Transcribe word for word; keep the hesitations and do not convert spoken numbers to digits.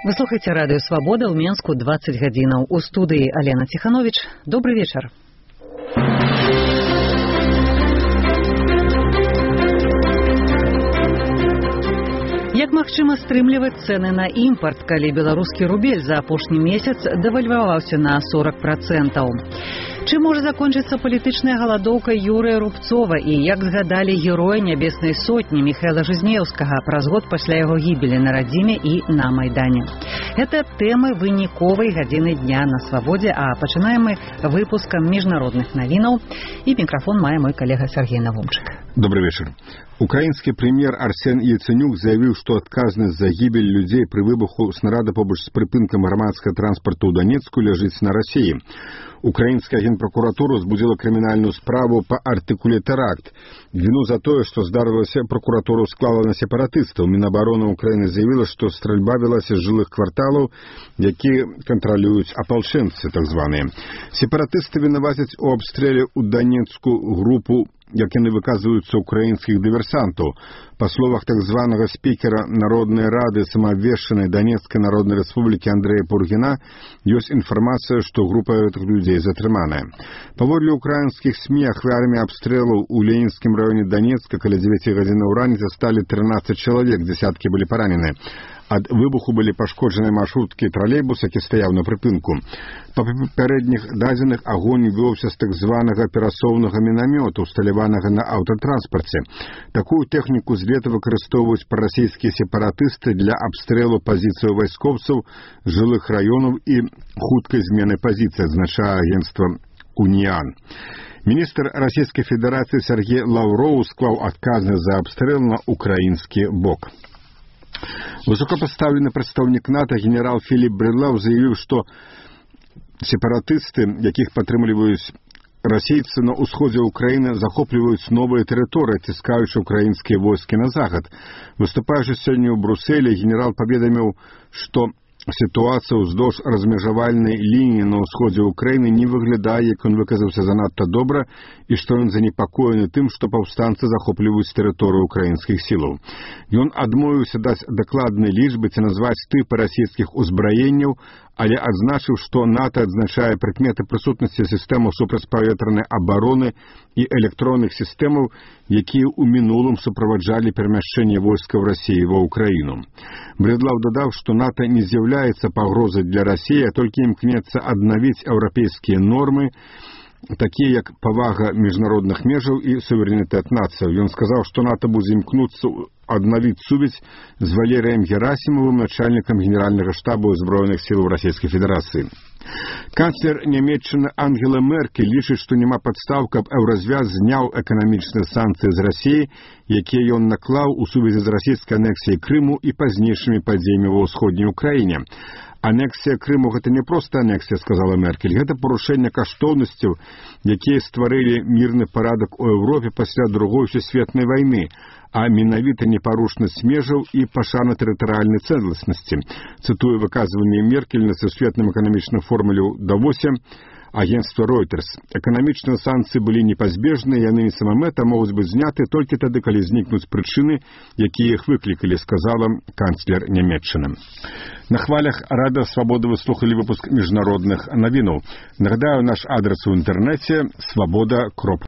Вы слухаеце радыё Свабода ў Менску дваццаць гадзінаў. У студыі Алена Ціханович. Добры вечар. Як магчыма стрымліваць цэны на імпарт, калі беларускі рубель за апошні месяц дэвальваваўся на сорок процентаў? Чым можа закончыцца палітычная галадоўка Юрыя Рубцова і як згадалі героя Нябеснай сотні Міхаіла Жизнеўскага праз год пасля яго гібелі на радзіме і на Майдане? Гэта тэмы выніковай гадзіны дня на Свабодзе, а пачынаем мы выпускам міжнародных навінаў. І мікрафон мае мой калега Сергей Навумчык. Добрый вечер. Украинский премьер Арсен Яценюк заявил, что отказность за гибель людей при выбуху снаряда побач с припынком громадского транспорта у Донецку лежит на России. Украинская генпрокуратура возбудила криминальную справу по артикуле теракт. Вину за то, что здарилася, прокуратура склала на сепаратистов. Минобороны Украины заявила, что стрельба велась из жилых кварталов, які контролюют ополченцы, так званые. Сепаратисты винуватят у обстреле у Донецкую группу, як яны выказваюцца украінскіх дыверсантаў. Па словах так званага спікера Народнай рады самаабвешчанай Донецкай Народнай Рэспублікі Андрэя Пургіна ёсць інфармацыя, што група гэтых людзей затрыманая. Паводле украінскіх СМІ ахвярамі абстрэлаў у Ленінскім раёне Донецка каля дзевяці гадзінаў раніцы сталі трынаццаць чалавек, дзесяткі былі паранены. Ад выбуху былі пашкоджаны маршруткі тралейбус, які стаяў на прыпынку. Па папярэдніх дадзеных агонь вёўся з так званага перасоўнага мінамёта, усталяванага на аўтатранспарце. Такую тэхніку з лета выкарыстоўваюць прарасійскія сепаратысты для абстрэлу пазіцыяў вайскоўцаў, жылых раёнаў і хуткай змены пазіцыі, адзначае агенцтва «Уніан». Міністр Расійскай Федэрацыі Сергей Лаўроў склаў адказнасць за абстрэл на украінскі бок. Высокопоставленный представник НАТО генерал Филипп Бредлау заявил, что сепаратысты, якіх падтрымліваюць расейцы на ўсходзе Украіны, захопліваюць новыя тэрыторыі, ціскаючы украінскія войскі на захад. Выступаючы сёння ў Брусэлі, генерал паведаміў, што ситуация уздовж размежавальнай лініі на ўсходзе Украіны не выглядае, як ён выказаўся, занадта добра, і што ён занепакоены тым, што паўстанцы захопліваюць тэрыторыю украінскіх сілаў. Ён адмовіўся даць дакладныя лічбы ці назваць тыпы расійскіх узбраенняў, але адзначыў, што НАТО адзначае прыкметы прысутнасці сістэмаў супрацьпаветранай абароны і электронных сістэмаў, якія ў мінулым суправаджалі перамяшчэнне войскаў Расіі ва Ўкраіну. Бредлау дадаў, што НАТО не з'яўляецца пагрозай для Расіі, а толькі імкнецца аднавіць еўрапейскія нормы, такія як павага міжнародных межаў і суверэнітэт нацыяў. Ён сказаў, што НАТО будзе імкнуцца аднавіць сувязь з Валерыем Герасімовым, начальнікам генеральнага штабу ўзброеных сілаў Расійскай Федэрацыі. Канцлер Нямецчыны Ангела Меркель лічыць, што няма падстаў, каб еўразвяз зняў эканамічныя санкцыі з Расіі, якія ён наклаў у сувязі з расійскай анексіяй Крыму і пазнейшымі падзеямі ва ўсходняй Украіне. Анексія Крыму – гэта не проста анексія, сказала Меркель, гэта парушэнне каштоўнасцяў, якія стварылі мірны парадак у Еўропе пасля другой сусветнай вайны, а менавіта непарушнасць межаў і пашана тэрытарыяльнай цэласнасці. Цытую выказванне Меркель на сусветным эканамічным форуме ў Давосе агенцтва Reuters. Эканамічныя санкцыі былі непазбежныя, яны самамэта могуць быць зняты толькі тады, калі знікнуць прычыны, якія іх выклікалі, сказала канцлер Нямецчыны. На хвалях Радыё Свабода вы слухали выпуск міжнародных навінаў. Нагадаю, наш адрес у інтэрнэце свабода кропка